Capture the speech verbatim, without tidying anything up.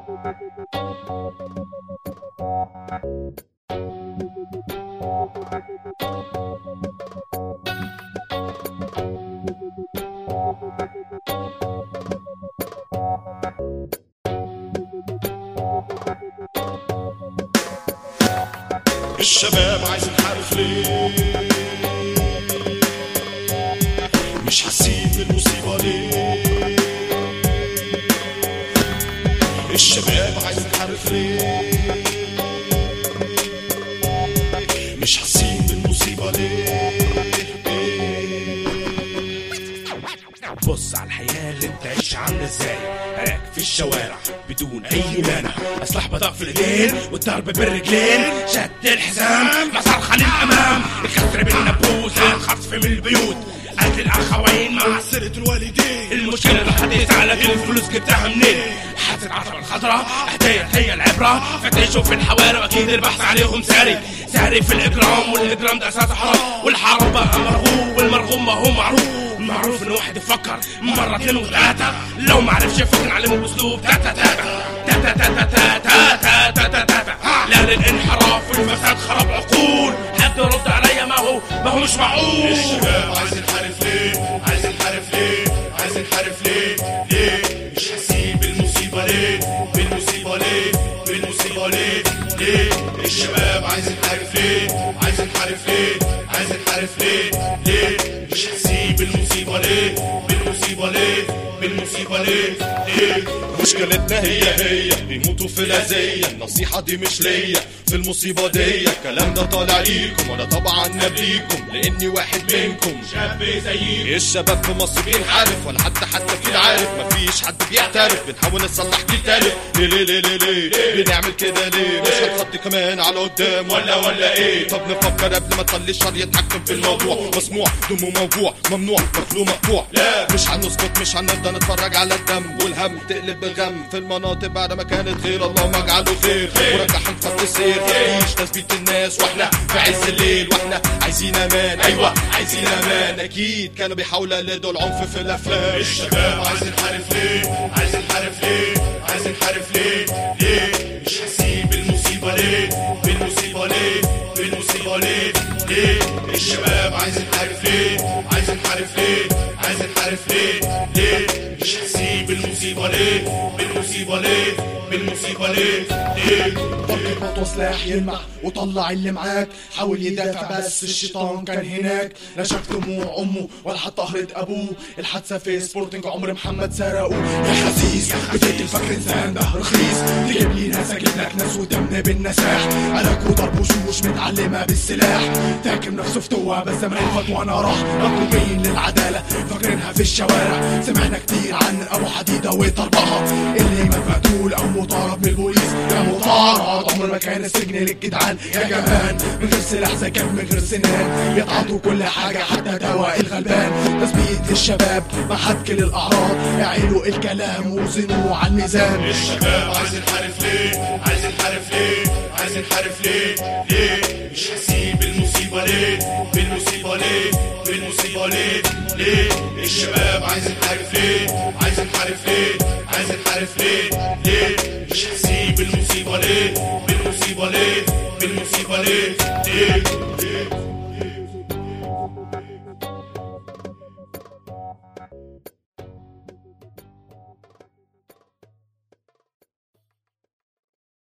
الشباب عايز نحارف ليه؟ مش حاسين بالمصيبة ليه؟ الشباب عايز نحارف ليه؟ مش حاسين بالمصيبة ليه؟ بص على الحياة اللي انت عايش عاملة ازاي، هناك في الشوارع بدون اي مانع، اسلحة بضاء في الايدين والضرب بالرجلين، شد الحزام مصرخة للامام، الكسر بالنابوس، الخطف من البيوت، قتل الاخوين مع سرقة الوالدين، المشكلة الحديث على كل الفلوس جبتها منين، حاسة العصبة الخضراء اهديت هي العبرة، فتشوا في الحواري واكيد البحث عليهم ساري، ساري في الاجرام، والاجرام ده اساسه حرام، والحرام بقى مرغوب والمرغوب ما هو معروف، معروف ان واحد يفكر مرة اتنين وثلاثة، لو معرفش يفكر نعلمه باسلوب تاتا تاتا تاتا تاتا تاتا تاتا تاتا، لا للانحراف والفساد خرب عقول، حد يرد عليا ما هو ما هو مش معقول. الشباب عايز نحارف ليه؟ عايز نحارف ليه؟ عايز نحارف ليه؟ ليه؟ مش حاسين بالمصيبة ليه؟ بالمصيبة ليه؟ بالمصيبة ليه؟ ليه؟ الشباب عايز نحارف ليه؟ عايز نحارف ليه؟ عايز نحارف ليه؟ ليه؟ مش حاسين بالمصيبة ليه؟ بالمصيبة ليه؟ بالمصيبة ليه؟ ليه؟ مشكلتنا هي هي بيموتوا في الأذية، النصيحة دي مش ليا في المصيبة دي، الكلام ده طالع ليكم وانا طبعا نبيكم لاني واحد منكم شاب زيي. الشباب في مصر بينحرف ولا حتى حتى في العارف، مفيش حد بيعترف، بنحاول نصلح دي تالف، ليه ليه ليه ليه ليه بنعمل كده ليه؟ مش هنخطي كمان على قدام ولا ولا ايه؟ طب نفكر قبل ما تخلي الشر يتحكم في الموضوع، مسموع دمه موجوع ممنوع مخلوق مقطوع، لا مش هنسكت مش هنرضى نتفرج على الدم والهم تقلب بالغم في المناطق بعد ما كانت خير، اللهم اجعله خير ورجعهم خط السير، تعيش تثبيت الناس واحنا في عز الليل، واحنا عايزين امان، ايوه عايزين امان، اكيد كانوا بيحاولوا يقلدوا العنف في الافلام. الشباب عايز نحارف ليه؟ عايز نحارف ليه؟ عايز نحارف ليه؟ ليه؟ مش حاسين بالمصيبة ليه؟ بالمصيبة ليه؟ بالمصيبة ليه؟ ليه؟ الشباب عايز نحارف ليه؟ عايز نحارف ليه؟ عايز نحارف ليه؟ ليه؟ مش حاسين بالمصيبة ليه؟ بالمصيبة ليه؟ بالمصيبة ليه؟ ليه؟ ضرب مطوى سلاح يلمع وطلع اللي معاك، حاول يدافع بس الشيطان كان هناك، لا شاف دموع امه ولا حتى قهرة ابوه، الحادثة في سبورتنج عمر محمد سرقوه، يا خسيس بتقتل فاكر انسان ده رخيص، تجيب لي ناس اجيب لك ناس ودم بالنساح، قلق وضرب وشوش متعلمة بالسلاح، فاكر نفسه فتوة بس زمان الفتوى راح، مطلوبين للعدالة فاكرينها في الشوارع، سمعنا كتير عن ابو حديدة وضربها، اللي مات مقتول او مطارد من البوليس، يا مطارد عمر ما كان السجن للجدعان، يا جبان من غير سلاح زي كان من غير سنان، يتعاطوا كل حاجة حتى دواء الغلبان، تثبيت للشباب ما حك للأعراض، اعيلوا الكلام وزنوا على الميزان. الشباب عايز نحارف ليه؟ عايز نحارف ليه؟ عايز نحارف ليه؟ ليه؟ مش حاسين بالمصيبة ليه؟ بالمصيبة ليه؟ بالمصيبة ليه؟ ليه؟ الشباب عايز نحارف ليه؟ عايز نحارف ليه؟ عايز نحارف ليه؟ ليه؟ مش حاسين بالمصيبة ليه؟ بالمصيبة ليه؟ بالمصيبة ليه؟ ليه؟